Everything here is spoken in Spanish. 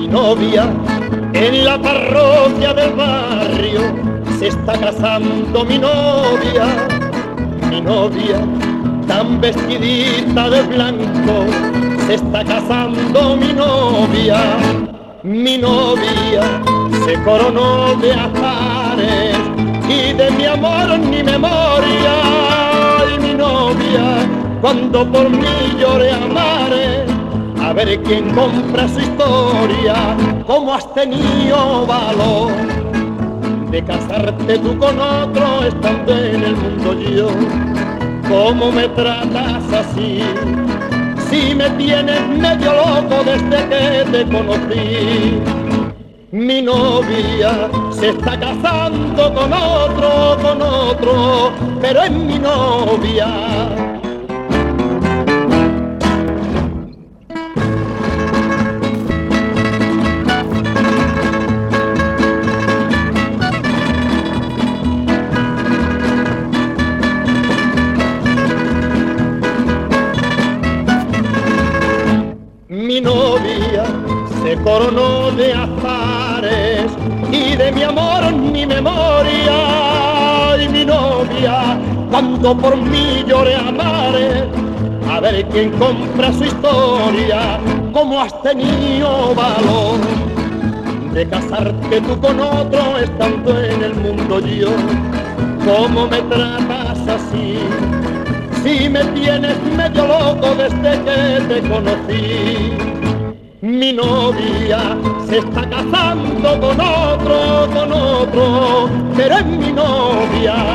novia en la parroquia del barrio se está casando mi novia tan vestidita de blanco se está casando mi novia se coronó de azares y de mi amor ni memoria y mi novia cuando por mí llore a mares a ver quién compra su historia. ¿Cómo has tenido valor de casarte tú con otro estando en el mundo yo? ¿Cómo me tratas así? Si me tienes medio loco desde que te conocí. Mi novia se está casando con otro, pero es mi novia. Mi novia se coronó de azares y de mi amor ni memoria. Y mi novia, cuando por mí llore a mares, a ver quién compra su historia. ¿Cómo has tenido valor de casarte tú con otro estando en el mundo yo? ¿Cómo me tratas así? Si me tienes medio loco desde que te conocí. Mi novia se está casando con otro, pero es mi novia.